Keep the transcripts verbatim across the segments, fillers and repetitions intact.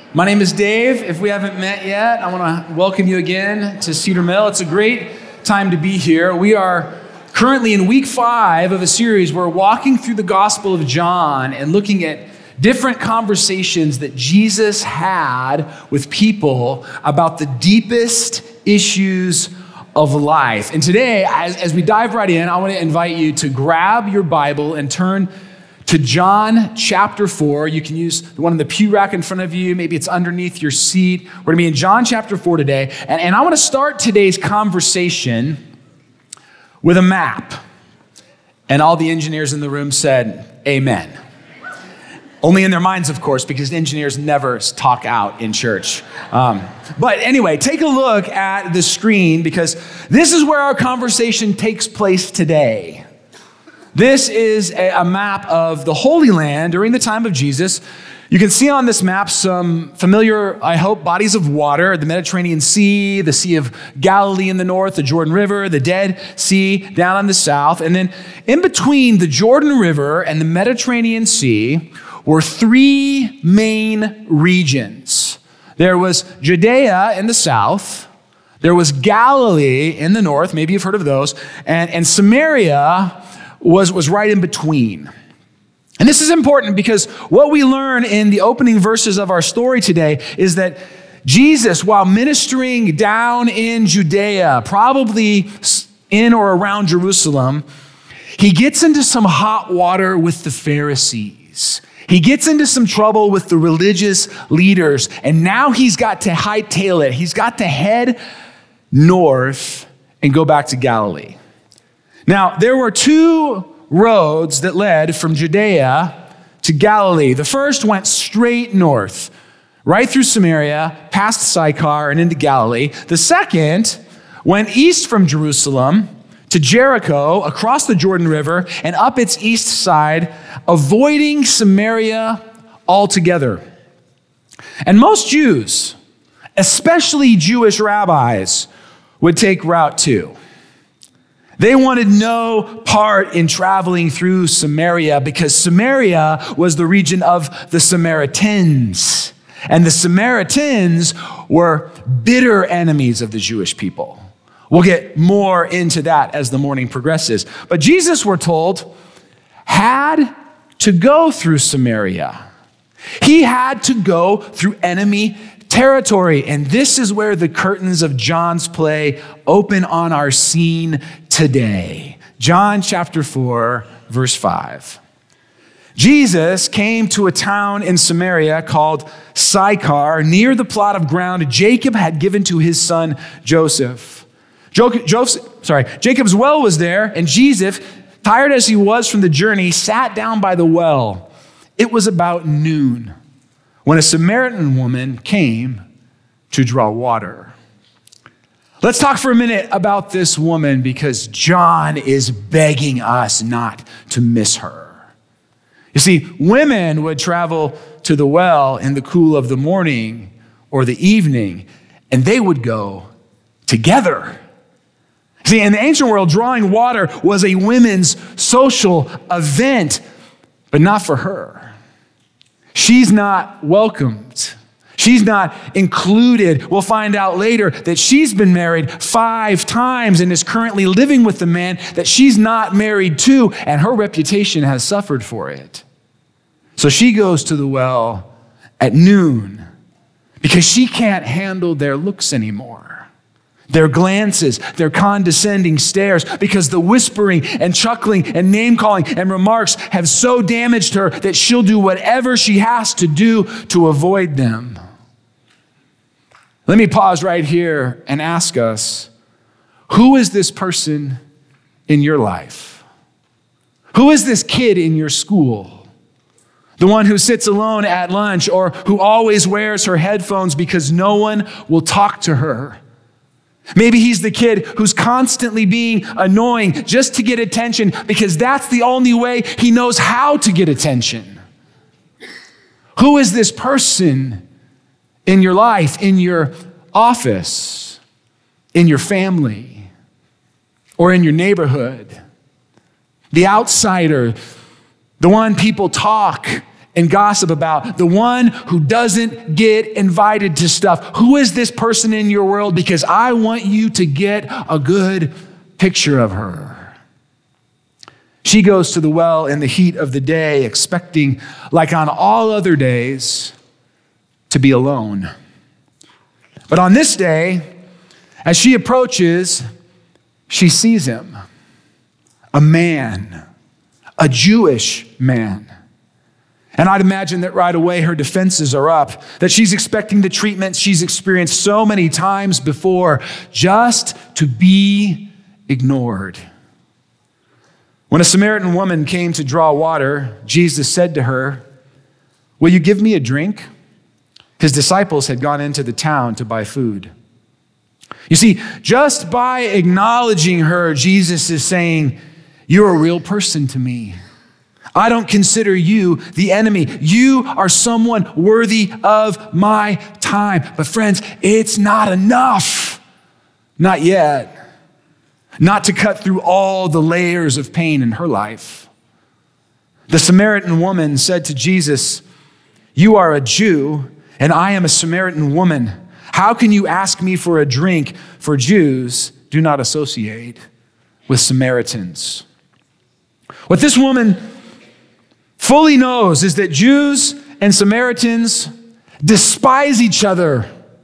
My name is Dave. If we haven't met yet, I want to welcome you again to Cedar Mill. It's a great time to be here. We are currently in week five of a series. We're walking through the Gospel of John and looking at different conversations that Jesus had with people about the deepest issues of life. And today, as, as we dive right in, I want to invite you to grab your Bible and turn to John chapter four. You can use the one in the pew rack in front of you. Maybe it's underneath your seat. We're going to be in John chapter four today. And, and I want to start today's conversation with a map. And all the engineers in the room said, amen. Only in their minds, of course, because engineers never talk out in church. Um, but anyway, take a look at the screen because this is where our conversation takes place today. This is a, a map of the Holy Land during the time of Jesus. You can see on this map some familiar, I hope, bodies of water: the Mediterranean Sea, the Sea of Galilee in the north, the Jordan River, the Dead Sea down in the south. And then in between the Jordan River and the Mediterranean Sea were three main regions. There was Judea in the south, there was Galilee in the north, maybe you've heard of those, and, and Samaria was, was right in between. And this is important because what we learn in the opening verses of our story today is that Jesus, while ministering down in Judea, probably in or around Jerusalem, he gets into some hot water with the Pharisees. He gets into some trouble with the religious leaders, and now he's got to hightail it. He's got to head north and go back to Galilee. Now, there were two roads that led from Judea to Galilee. The first went straight north, right through Samaria, past Sychar, and into Galilee. The second went east from Jerusalem to Jericho, across the Jordan River, and up its east side, avoiding Samaria altogether. And most Jews, especially Jewish rabbis, would take Route two. They wanted no part in traveling through Samaria because Samaria was the region of the Samaritans. And the Samaritans were bitter enemies of the Jewish people. We'll get more into that as the morning progresses. But Jesus, we're told, had to go through Samaria. He had to go through enemy territory. And this is where the curtains of John's play open on our scene today. John chapter four, verse five. Jesus came to a town in Samaria called Sychar, near the plot of ground Jacob had given to his son Joseph. Jo- Joseph, sorry, Jacob's well was there, and Jesus, tired as he was from the journey, sat down by the well. It was about noon when a Samaritan woman came to draw water. Let's talk for a minute about this woman because John is begging us not to miss her. You see, women would travel to the well in the cool of the morning or the evening, and they would go together. See, in the ancient world, drawing water was a women's social event, but not for her. She's not welcomed. She's not included. We'll find out later that she's been married five times and is currently living with the man that she's not married to, and her reputation has suffered for it. So she goes to the well at noon because she can't handle their looks anymore. Their glances, their condescending stares, because the whispering and chuckling and name-calling and remarks have so damaged her that she'll do whatever she has to do to avoid them. Let me pause right here and ask us, who is this person in your life? Who is this kid in your school? The one who sits alone at lunch or who always wears her headphones because no one will talk to her? Maybe he's the kid who's constantly being annoying just to get attention because that's the only way he knows how to get attention. Who is this person in your life, in your office, in your family, or in your neighborhood? The outsider, the one people talk and gossip about, the one who doesn't get invited to stuff. Who is this person in your world? Because I want you to get a good picture of her. She goes to the well in the heat of the day, expecting, like on all other days, to be alone. But on this day, as she approaches, she sees him, a man, a Jewish man. And I'd imagine that right away her defenses are up, that she's expecting the treatment she's experienced so many times before, just to be ignored. When a Samaritan woman came to draw water, Jesus said to her, "Will you give me a drink?" His disciples had gone into the town to buy food. You see, just by acknowledging her, Jesus is saying, "You're a real person to me. I don't consider you the enemy. You are someone worthy of my time." But friends, it's not enough. Not yet. Not to cut through all the layers of pain in her life. The Samaritan woman said to Jesus, "You are a Jew, and I am a Samaritan woman. How can you ask me for a drink? For Jews do not associate with Samaritans." What this woman fully knows is that Jews and Samaritans despise each other.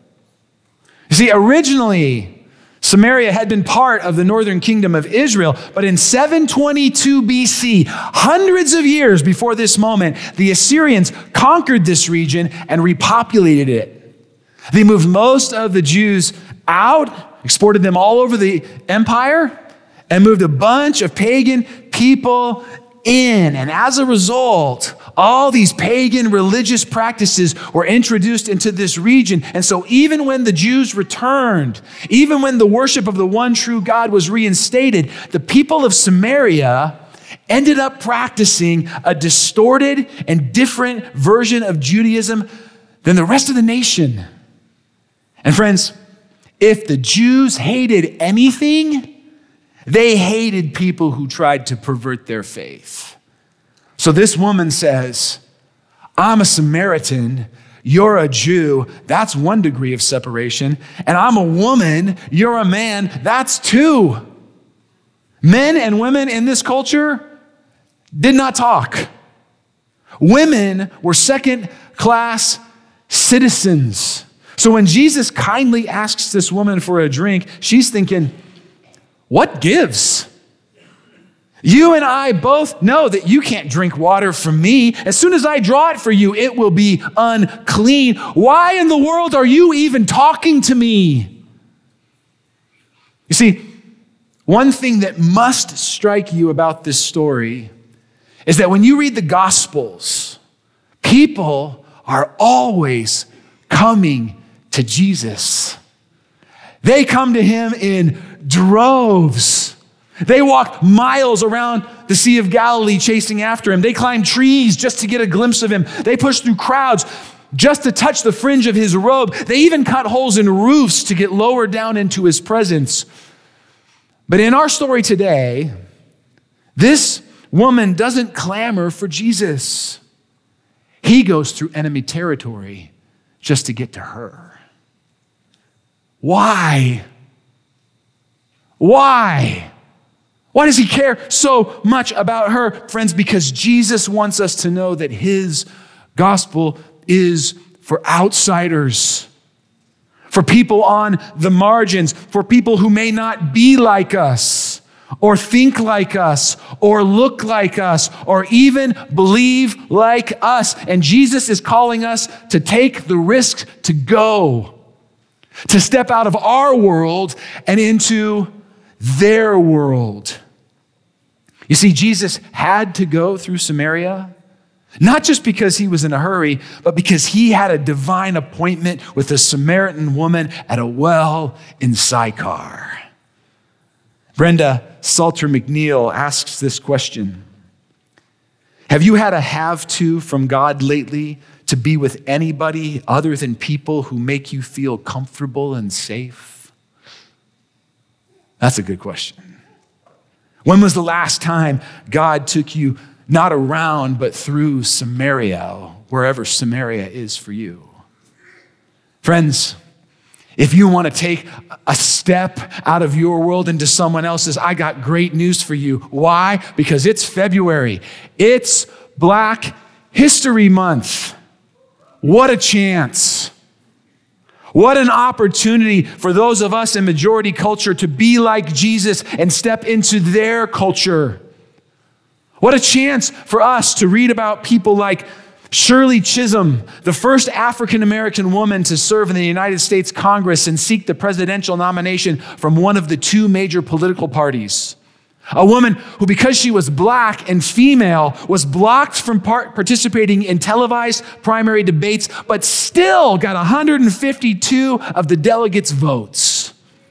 You see, originally, Samaria had been part of the northern kingdom of Israel, but in seven twenty-two B C, hundreds of years before this moment, the Assyrians conquered this region and repopulated it. They moved most of the Jews out, exported them all over the empire, and moved a bunch of pagan people in. And as a result, all these pagan religious practices were introduced into this region. And so even when the Jews returned, even when the worship of the one true God was reinstated, the people of Samaria ended up practicing a distorted and different version of Judaism than the rest of the nation. And friends, if the Jews hated anything, they hated people who tried to pervert their faith. So this woman says, "I'm a Samaritan, you're a Jew." That's one degree of separation. And I'm a woman, you're a man. That's two. Men and women in this culture did not talk. Women were second-class citizens. So when Jesus kindly asks this woman for a drink, she's thinking, what gives? You and I both know that you can't drink water from me. As soon as I draw it for you, it will be unclean. Why in the world are you even talking to me? You see, one thing that must strike you about this story is that when you read the Gospels, people are always coming to Jesus. They come to him in droves. They walk miles around the Sea of Galilee chasing after him. They climb trees just to get a glimpse of him. They push through crowds just to touch the fringe of his robe. They even cut holes in roofs to get lower down into his presence. But in our story today, this woman doesn't clamor for Jesus. He goes through enemy territory just to get to her. Why? Why? Why does he care so much about her? Friends, because Jesus wants us to know that his gospel is for outsiders, for people on the margins, for people who may not be like us, or think like us, or look like us, or even believe like us. And Jesus is calling us to take the risk to go, to step out of our world and into their world. You see, Jesus had to go through Samaria, not just because he was in a hurry, but because he had a divine appointment with a Samaritan woman at a well in Sychar. Brenda Salter McNeil asks this question: have you had a have to from God lately to be with anybody other than people who make you feel comfortable and safe? That's a good question. When was the last time God took you not around, but through Samaria, wherever Samaria is for you. Friends, if you want to take a step out of your world into someone else's, I got great news for you. Why? Because it's February. It's Black History Month. What a chance. What an opportunity for those of us in majority culture to be like Jesus and step into their culture. What a chance for us to read about people like Shirley Chisholm, the first African-American woman to serve in the United States Congress and seek the presidential nomination from one of the two major political parties. A woman who, because she was Black and female, was blocked from part- participating in televised primary debates, but still got one hundred fifty-two of the delegates' votes.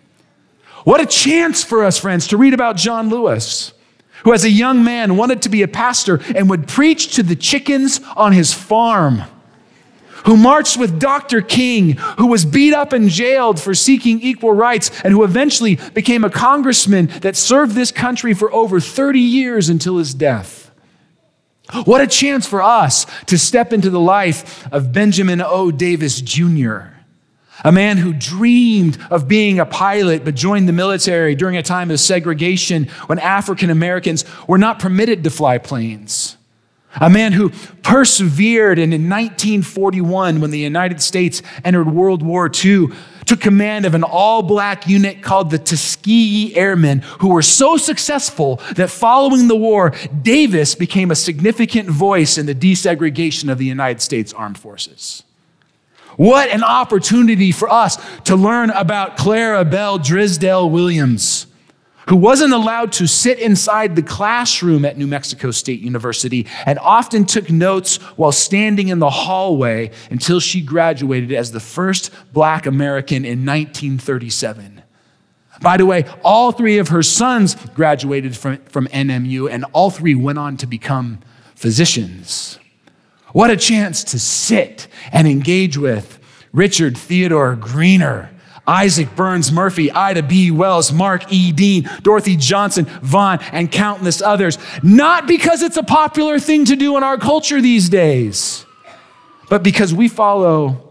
What a chance for us, friends, to read about John Lewis, who as a young man wanted to be a pastor and would preach to the chickens on his farm, who marched with Doctor King, who was beat up and jailed for seeking equal rights, and who eventually became a congressman that served this country for over thirty years until his death. What a chance for us to step into the life of Benjamin O. Davis Junior, a man who dreamed of being a pilot but joined the military during a time of segregation when African Americans were not permitted to fly planes. A man who persevered and in nineteen forty-one, when the United States entered World War Two, took command of an all-Black unit called the Tuskegee Airmen, who were so successful that following the war, Davis became a significant voice in the desegregation of the United States Armed Forces. What an opportunity for us to learn about Clara Bell Drysdale Williams, who wasn't allowed to sit inside the classroom at New Mexico State University and often took notes while standing in the hallway until she graduated as the first Black American in nineteen thirty-seven. By the way, all three of her sons graduated from, from N M U, and all three went on to become physicians. What a chance to sit and engage with Richard Theodore Greener, Isaac Burns Murphy, Ida B. Wells, Mark E. Dean, Dorothy Johnson, Vaughn, and countless others. Not because it's a popular thing to do in our culture these days, but because we follow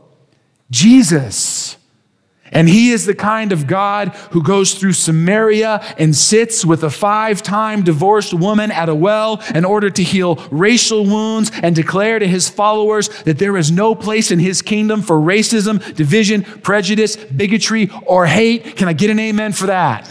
Jesus. And he is the kind of God who goes through Samaria and sits with a five-time divorced woman at a well in order to heal racial wounds and declare to his followers that there is no place in his kingdom for racism, division, prejudice, bigotry, or hate. Can I get an amen for that?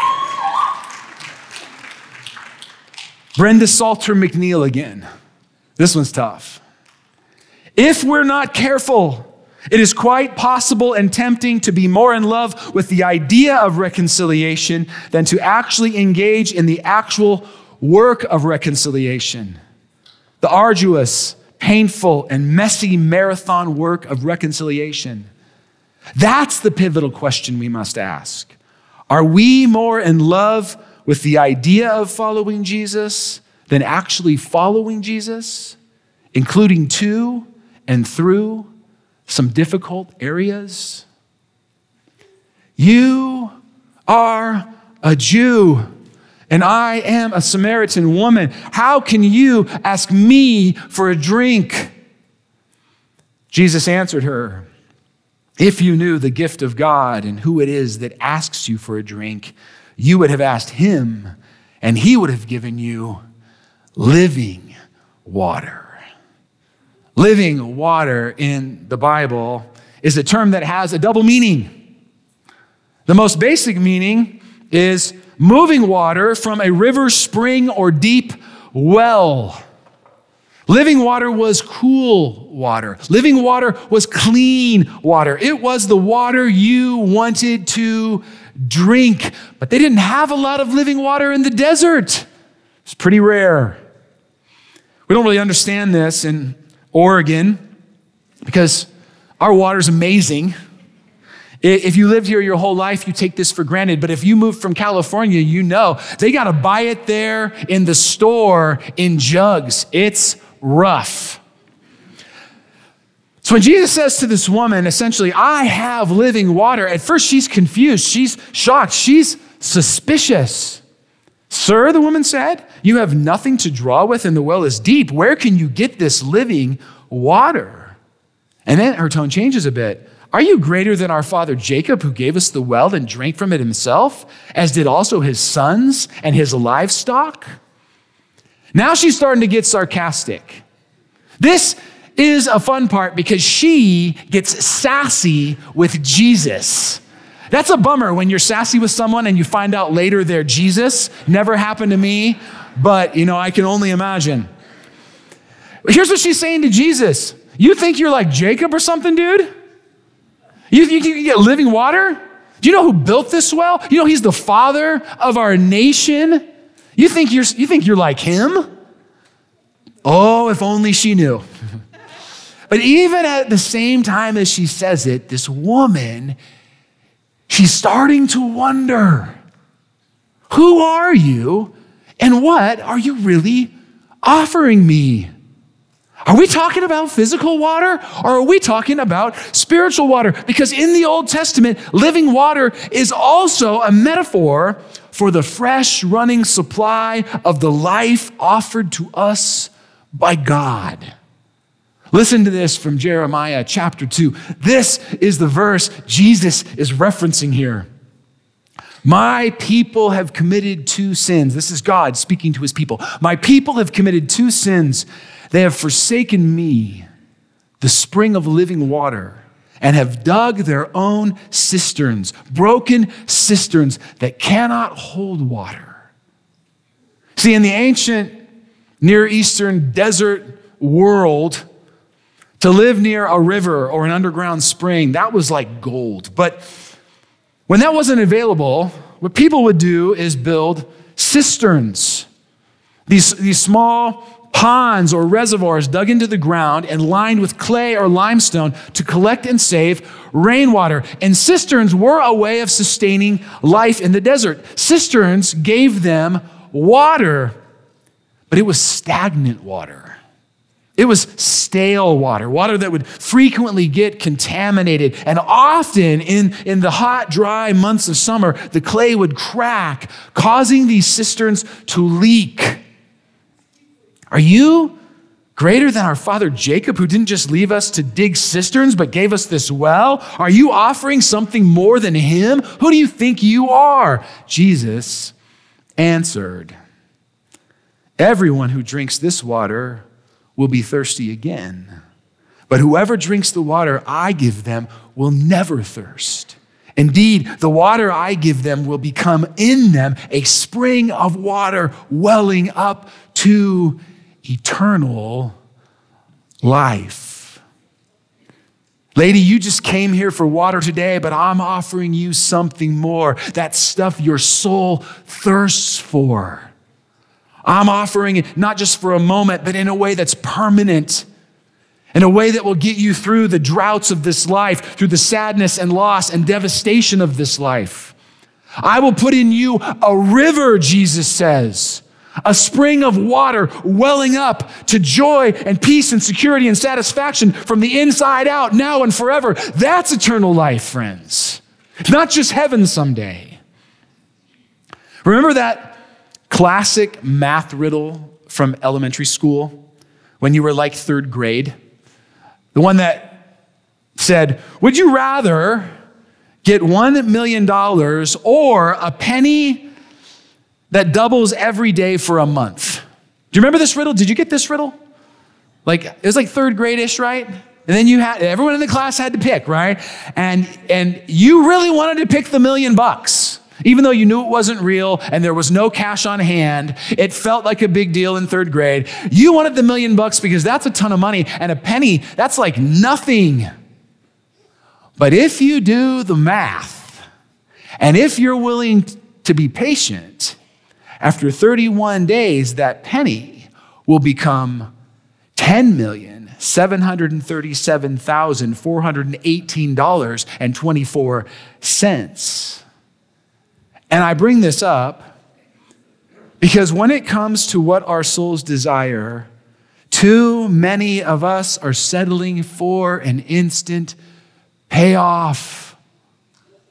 Brenda Salter McNeil again. This one's tough. If we're not careful, it is quite possible and tempting to be more in love with the idea of reconciliation than to actually engage in the actual work of reconciliation. The arduous, painful, and messy marathon work of reconciliation. That's the pivotal question we must ask. Are we more in love with the idea of following Jesus than actually following Jesus, including to and through some difficult areas? You are a Jew, and I am a Samaritan woman. How can you ask me for a drink? Jesus answered her, if you knew the gift of God and who it is that asks you for a drink, you would have asked him, and he would have given you living water. Living water in the Bible is a term that has a double meaning. The most basic meaning is moving water from a river, spring, or deep well. Living water was cool water. Living water was clean water. It was the water you wanted to drink. But they didn't have a lot of living water in the desert. It's pretty rare. We don't really understand this in Oregon, because our water's amazing. If you lived here your whole life, you take this for granted. But if you moved from California, you know they got to buy it there in the store in jugs. It's rough. So when Jesus says to this woman, essentially, I have living water, at first she's confused. She's shocked. She's suspicious. Sir, the woman said, you have nothing to draw with and the well is deep. Where can you get this living water? And then her tone changes a bit. Are you greater than our father Jacob, who gave us the well and drank from it himself, as did also his sons and his livestock? Now she's starting to get sarcastic. This is a fun part because she gets sassy with Jesus. That's a bummer when you're sassy with someone and you find out later they're Jesus. Never happened to me, but you know, I can only imagine. Here's what she's saying to Jesus. You think you're like Jacob or something, dude? You think you can get living water? Do you know who built this well? You know he's the father of our nation? You think you're, you think you're like him? Oh, if only she knew. But even at the same time as she says it, this woman, she's starting to wonder, who are you and what are you really offering me? Are we talking about physical water or are we talking about spiritual water? Because in the Old Testament, living water is also a metaphor for the fresh running supply of the life offered to us by God. Listen to this from Jeremiah chapter two. This is the verse Jesus is referencing here. My people have committed two sins. This is God speaking to his people. My people have committed two sins. They have forsaken me, the spring of living water, and have dug their own cisterns, broken cisterns that cannot hold water. See, in the ancient Near Eastern desert world, to live near a river or an underground spring, that was like gold. But when that wasn't available, what people would do is build cisterns. These, these small ponds or reservoirs dug into the ground and lined with clay or limestone to collect and save rainwater. And cisterns were a way of sustaining life in the desert. Cisterns gave them water, but it was stagnant water. It was stale water, water that would frequently get contaminated. And often in, in the hot, dry months of summer, the clay would crack, causing these cisterns to leak. Are you greater than our father Jacob, who didn't just leave us to dig cisterns, but gave us this well? Are you offering something more than him? Who do you think you are? Jesus answered, everyone who drinks this water will be thirsty again. But whoever drinks the water I give them will never thirst. Indeed, the water I give them will become in them a spring of water welling up to eternal life. Lady, you just came here for water today, but I'm offering you something more. That stuff your soul thirsts for. I'm offering it not just for a moment, but in a way that's permanent, in a way that will get you through the droughts of this life, through the sadness and loss and devastation of this life. I will put in you a river, Jesus says, a spring of water welling up to joy and peace and security and satisfaction from the inside out, now and forever. That's eternal life, friends. It's not just heaven someday. Remember that classic math riddle from elementary school when you were like third grade? The one that said, would you rather get one million dollars or a penny that doubles every day for a month? Do you remember this riddle? Did you get this riddle? Like, it was like third grade-ish, right? And then you had, everyone in the class had to pick, right? And, and you really wanted to pick the million bucks. Even though you knew it wasn't real and there was no cash on hand, it felt like a big deal in third grade. You wanted the million bucks because that's a ton of money, and a penny, that's like nothing. But if you do the math, and if you're willing to be patient, after thirty-one days, that penny will become ten million seven hundred thirty-seven thousand four hundred eighteen dollars and twenty-four cents. And I bring this up because when it comes to what our souls desire, too many of us are settling for an instant payoff.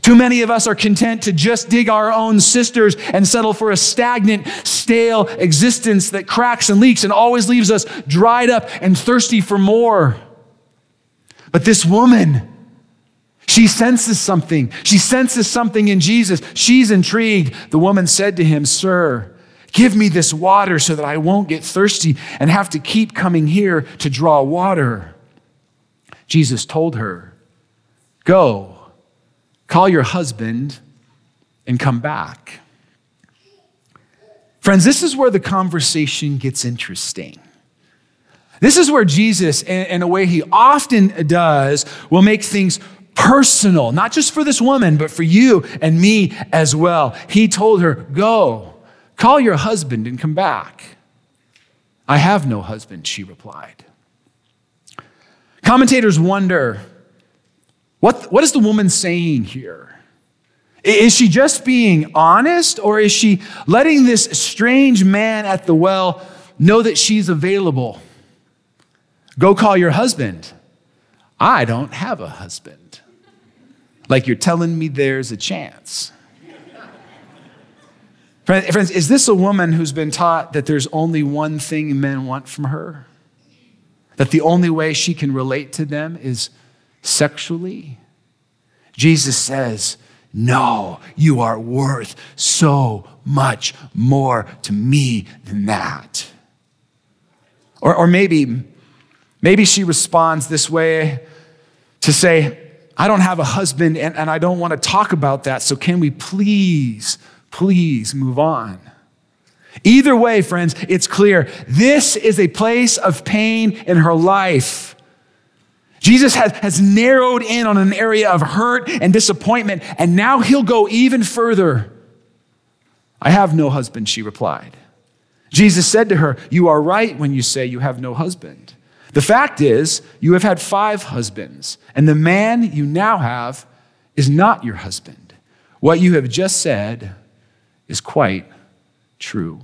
Too many of us are content to just dig our own cisterns and settle for a stagnant, stale existence that cracks and leaks and always leaves us dried up and thirsty for more. But this woman, she senses something. She senses something in Jesus. She's intrigued. The woman said to him, "Sir, give me this water so that I won't get thirsty and have to keep coming here to draw water." Jesus told her, "Go, call your husband and come back." Friends, this is where the conversation gets interesting. This is where Jesus, in a way he often does, will make things personal, not just for this woman, but for you and me as well. He told her, "Go, call your husband and come back." "I have no husband," she replied. Commentators wonder, what, what is the woman saying here? Is she just being honest, or is she letting this strange man at the well know that she's available? "Go call your husband." "I don't have a husband." Like you're telling me there's a chance. Friends, is this a woman who's been taught that there's only one thing men want from her? That the only way she can relate to them is sexually? Jesus says, "No, you are worth so much more to me than that." Or, or maybe, maybe she responds this way to say, "I don't have a husband and, and I don't want to talk about that, so can we please, please move on?" Either way, friends, it's clear. This is a place of pain in her life. Jesus has, has narrowed in on an area of hurt and disappointment, and now he'll go even further. "I have no husband," she replied. Jesus said to her, "You are right when you say you have no husband. The fact is, you have had five husbands, and the man you now have is not your husband. What you have just said is quite true."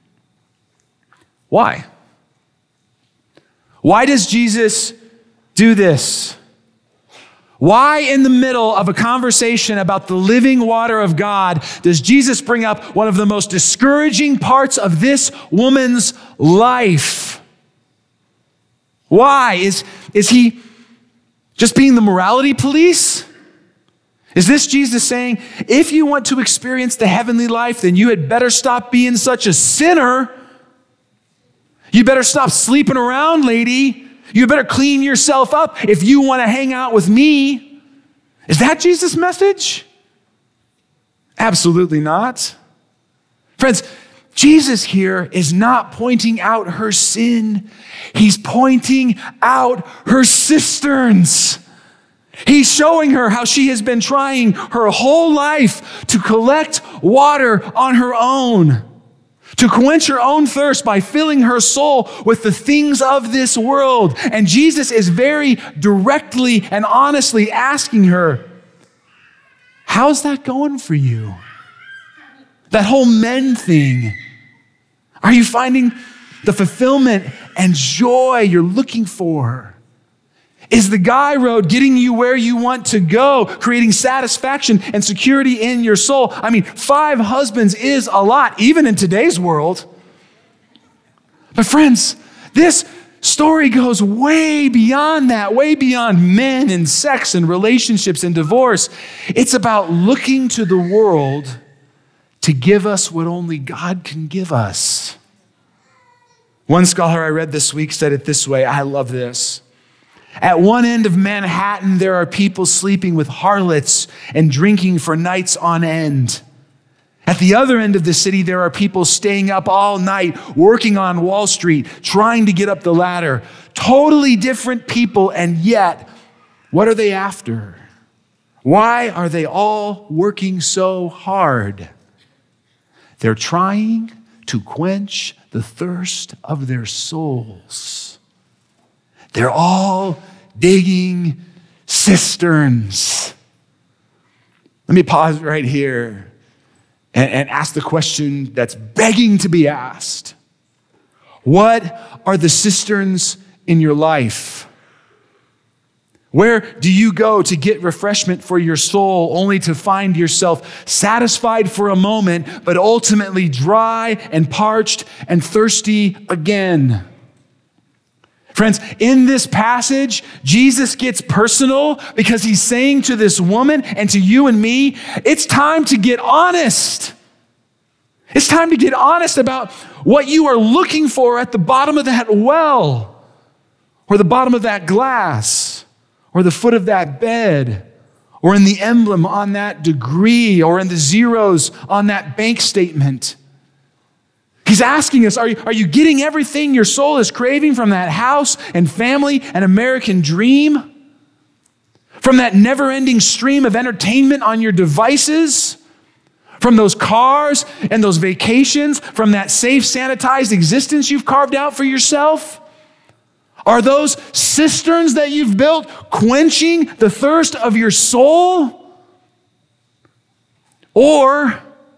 Why? Why does Jesus do this? Why in the middle of a conversation about the living water of God does Jesus bring up one of the most discouraging parts of this woman's life? Why? Is, is he just being the morality police? Is this Jesus saying, if you want to experience the heavenly life, then you had better stop being such a sinner? You better stop sleeping around, lady. You better clean yourself up if you want to hang out with me. Is that Jesus' message? Absolutely not. Friends, Jesus here is not pointing out her sin. He's pointing out her cisterns. He's showing her how she has been trying her whole life to collect water on her own, to quench her own thirst by filling her soul with the things of this world. And Jesus is very directly and honestly asking her, how's that going for you? That whole men thing. Are you finding the fulfillment and joy you're looking for? Is the guy road getting you where you want to go, creating satisfaction and security in your soul? I mean, five husbands is a lot, even in today's world. But friends, this story goes way beyond that, way beyond men and sex and relationships and divorce. It's about looking to the world to give us what only God can give us. One scholar I read this week said it this way. I love this. At one end of Manhattan, there are people sleeping with harlots and drinking for nights on end. At the other end of the city, there are people staying up all night, working on Wall Street, trying to get up the ladder. Totally different people, and yet, what are they after? Why are they all working so hard? They're trying to quench the thirst of their souls. They're all digging cisterns. Let me pause right here and, and ask the question that's begging to be asked. What are the cisterns in your life? Where do you go to get refreshment for your soul only to find yourself satisfied for a moment, but ultimately dry and parched and thirsty again? Friends, in this passage, Jesus gets personal because he's saying to this woman and to you and me, it's time to get honest. It's time to get honest about what you are looking for at the bottom of that well, or the bottom of that glass, or the foot of that bed, or in the emblem on that degree, or in the zeros on that bank statement. He's asking us, are you, are you getting everything your soul is craving from that house and family and American dream? From that never-ending stream of entertainment on your devices? From those cars and those vacations? From that safe, sanitized existence you've carved out for yourself? Are those cisterns that you've built quenching the thirst of your soul? Or,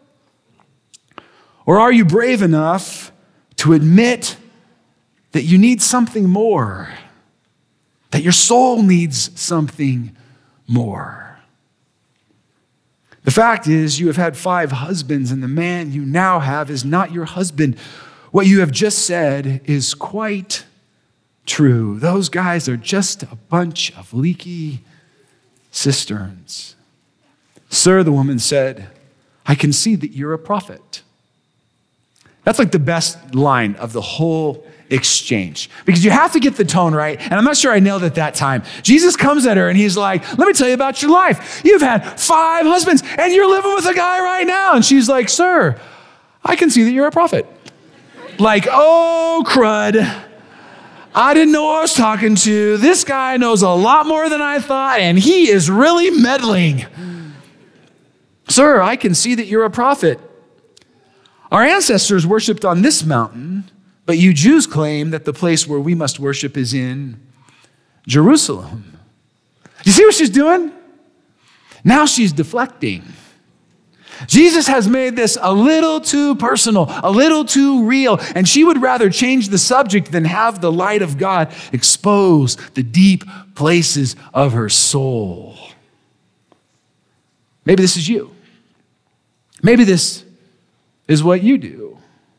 or are you brave enough to admit that you need something more? That your soul needs something more? The fact is, you have had five husbands, and the man you now have is not your husband. What you have just said is quite true. Those guys are just a bunch of leaky cisterns. Sir, the woman said, I can see that you're a prophet. That's like the best line of the whole exchange, because you have to get the tone right. And I'm not sure I nailed it that time. Jesus comes at her and he's like, let me tell you about your life. You've had five husbands and you're living with a guy right now. And she's like, sir, I can see that you're a prophet. Like, oh, crud. I didn't know who I was talking to. This guy knows a lot more than I thought, and he is really meddling. Sir, I can see that you're a prophet. Our ancestors worshiped on this mountain, but you Jews claim that the place where we must worship is in Jerusalem. You see what she's doing? Now she's deflecting. Jesus has made this a little too personal, a little too real, and she would rather change the subject than have the light of God expose the deep places of her soul. Maybe this is you. Maybe this is what you do.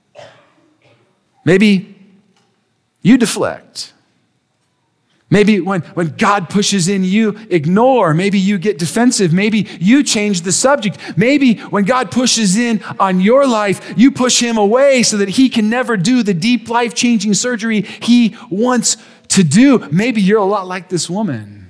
Maybe you deflect. Maybe when, when God pushes in, you ignore. Maybe you get defensive. Maybe you change the subject. Maybe when God pushes in on your life, you push him away so that he can never do the deep life-changing surgery he wants to do. Maybe you're a lot like this woman.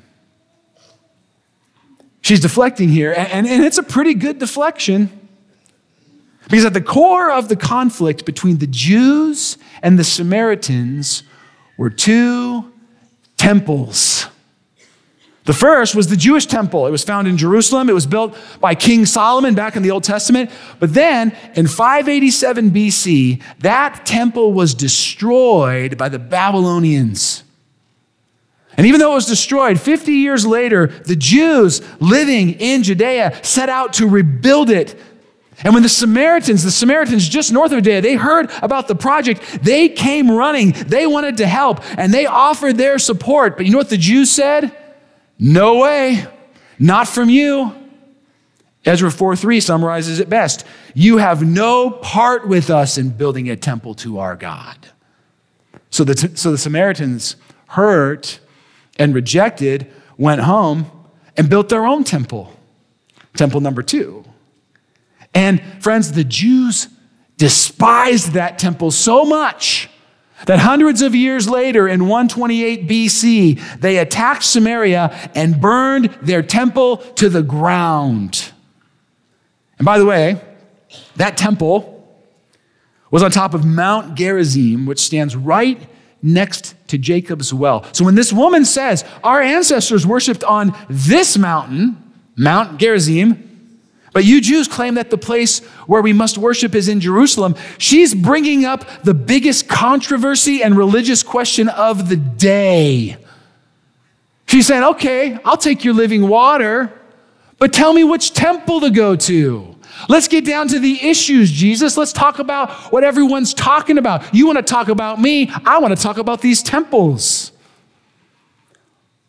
She's deflecting here, and, and it's a pretty good deflection. Because at the core of the conflict between the Jews and the Samaritans were two temples. The first was the Jewish temple. It was found in Jerusalem. It was built by King Solomon back in the Old Testament. But then in five eighty-seven B C, that temple was destroyed by the Babylonians. And even though it was destroyed, fifty years later, the Jews living in Judea set out to rebuild it. And when the Samaritans, the Samaritans just north of Judea, they heard about the project, they came running. They wanted to help, and they offered their support. But you know what the Jews said? No way, not from you. Ezra four three summarizes it best. You have no part with us in building a temple to our God. So the, so the Samaritans, hurt and rejected, went home and built their own temple, temple number two. And friends, the Jews despised that temple so much that hundreds of years later in one twenty-eight B C, they attacked Samaria and burned their temple to the ground. And by the way, that temple was on top of Mount Gerizim, which stands right next to Jacob's well. So when this woman says, our ancestors worshiped on this mountain, Mount Gerizim, but you Jews claim that the place where we must worship is in Jerusalem, she's bringing up the biggest controversy and religious question of the day. She's saying, okay, I'll take your living water, but tell me which temple to go to. Let's get down to the issues, Jesus. Let's talk about what everyone's talking about. You want to talk about me. I want to talk about these temples.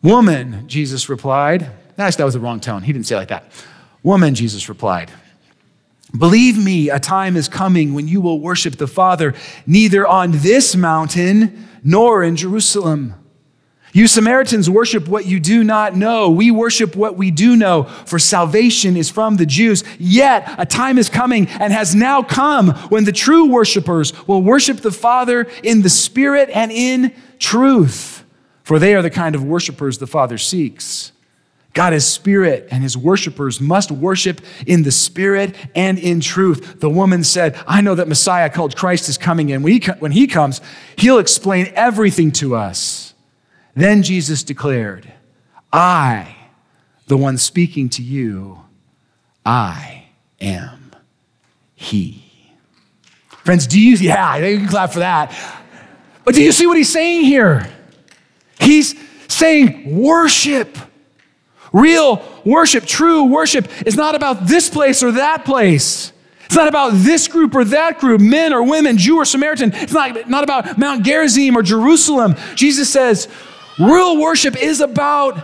Woman, Jesus replied. Actually, that was the wrong tone. He didn't say it like that. Woman, Jesus replied. Believe me, a time is coming when you will worship the Father neither on this mountain nor in Jerusalem. You Samaritans worship what you do not know. We worship what we do know, for salvation is from the Jews. Yet a time is coming and has now come when the true worshipers will worship the Father in the Spirit and in truth, for they are the kind of worshipers the Father seeks. God is spirit, and his worshipers must worship in the Spirit and in truth. The woman said, I know that Messiah called Christ is coming, and when he comes, he'll explain everything to us. Then Jesus declared, I, the one speaking to you, I am he. Friends, do you, yeah, you can clap for that. But do you see what he's saying here? He's saying worship. Real worship, true worship is not about this place or that place. It's not about this group or that group, men or women, Jew or Samaritan. It's not, not about Mount Gerizim or Jerusalem. Jesus says, real worship is about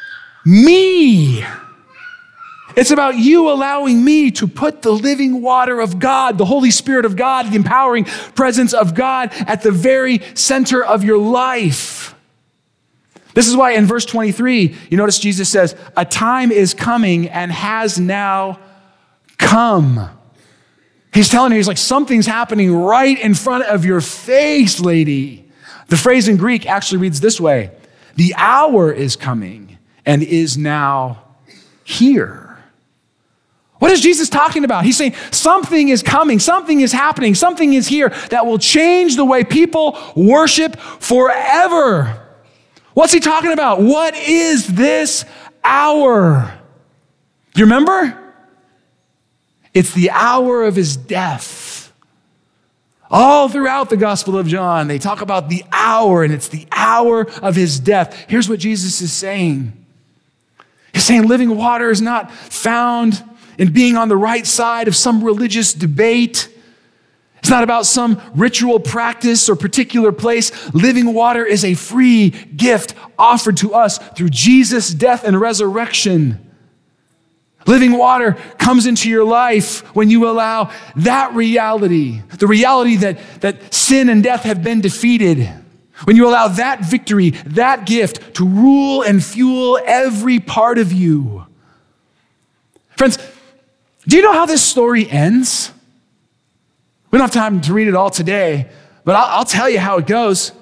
me. It's about you allowing me to put the living water of God, the Holy Spirit of God, the empowering presence of God at the very center of your life. This is why in verse twenty-three, you notice Jesus says, a time is coming and has now come. He's telling her, he's like, something's happening right in front of your face, lady. The phrase in Greek actually reads this way, the hour is coming and is now here. What is Jesus talking about? He's saying something is coming, something is happening, something is here that will change the way people worship forever. What's he talking about? What is this hour? You remember? It's the hour of his death. All throughout the Gospel of John, they talk about the hour, and it's the hour of his death. Here's what Jesus is saying. He's saying living water is not found in being on the right side of some religious debate. It's not about some ritual practice or particular place. Living water is a free gift offered to us through Jesus' death and resurrection. Living water comes into your life when you allow that reality, the reality that, that sin and death have been defeated. When you allow that victory, that gift to rule and fuel every part of you. Friends, do you know how this story ends? We don't have time to read it all today, but I'll, I'll tell you how it goes.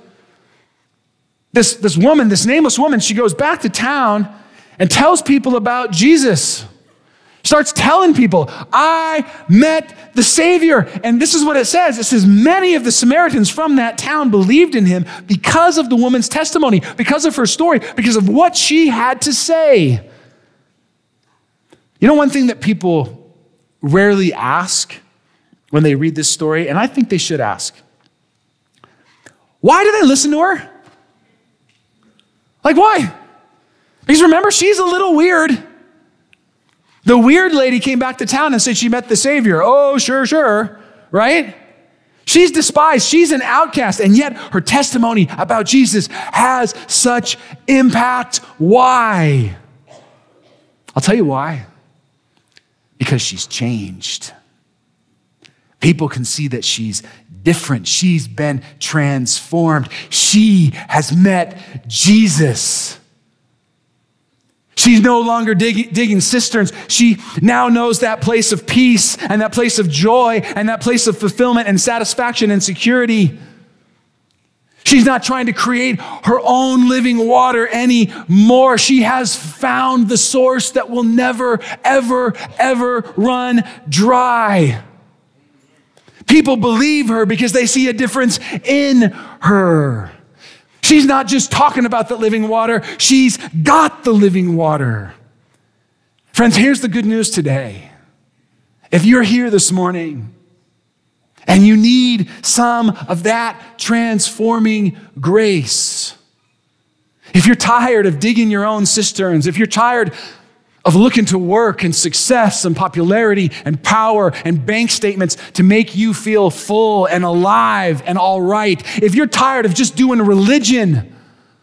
This, this woman, this nameless woman, she goes back to town and tells people about Jesus. Starts telling people, I met the Savior. And this is what it says. It says, many of the Samaritans from that town believed in him because of the woman's testimony, because of her story, because of what she had to say. You know, one thing that people rarely ask when they read this story, and I think they should ask, why do they listen to her? Like, why? Because remember, she's a little weird. The weird lady came back to town and said she met the Savior. Oh, sure, sure, right? She's despised. She's an outcast, and yet her testimony about Jesus has such impact. Why? I'll tell you why. Because she's changed. People can see that she's different. She's been transformed. She has met Jesus. She's no longer digging, digging cisterns. She now knows that place of peace and that place of joy and that place of fulfillment and satisfaction and security. She's not trying to create her own living water anymore. She has found the source that will never, ever, ever run dry. People believe her because they see a difference in her. She's not just talking about the living water. She's got the living water. Friends, here's the good news today. If you're here this morning and you need some of that transforming grace, if you're tired of digging your own cisterns, if you're tired of looking to work and success and popularity and power and bank statements to make you feel full and alive and all right, if you're tired of just doing religion,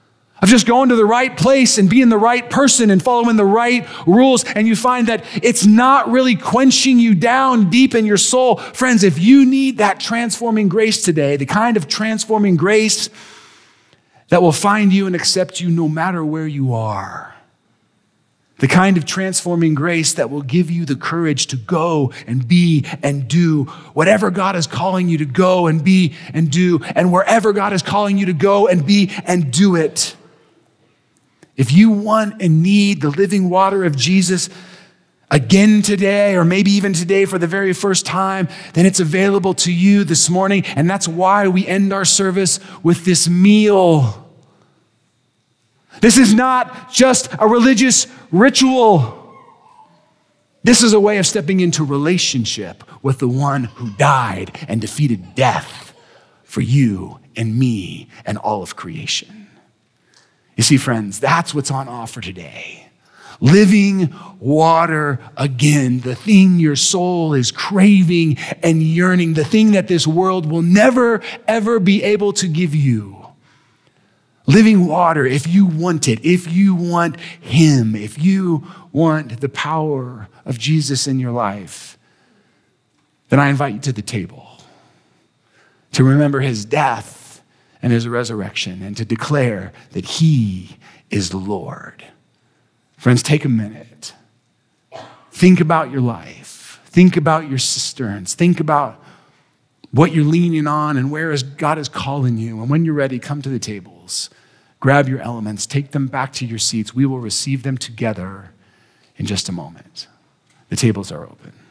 of just going to the right place and being the right person and following the right rules, and you find that it's not really quenching you down deep in your soul. Friends, if you need that transforming grace today, the kind of transforming grace that will find you and accept you no matter where you are, the kind of transforming grace that will give you the courage to go and be and do whatever God is calling you to go and be and do, and wherever God is calling you to go and be and do it. If you want and need the living water of Jesus again today, or maybe even today for the very first time, then it's available to you this morning, and that's why we end our service with this meal. This is not just a religious ritual. This is a way of stepping into relationship with the one who died and defeated death for you and me and all of creation. You see, friends, that's what's on offer today. Living water again, the thing your soul is craving and yearning, the thing that this world will never, ever be able to give you. Living water, if you want it, if you want him, if you want the power of Jesus in your life, then I invite you to the table to remember his death and his resurrection and to declare that he is Lord. Friends, take a minute. Think about your life. Think about your cisterns. Think about what you're leaning on and where is God is calling you. And when you're ready, come to the tables. Grab your elements. Take them back to your seats. We will receive them together in just a moment. The tables are open.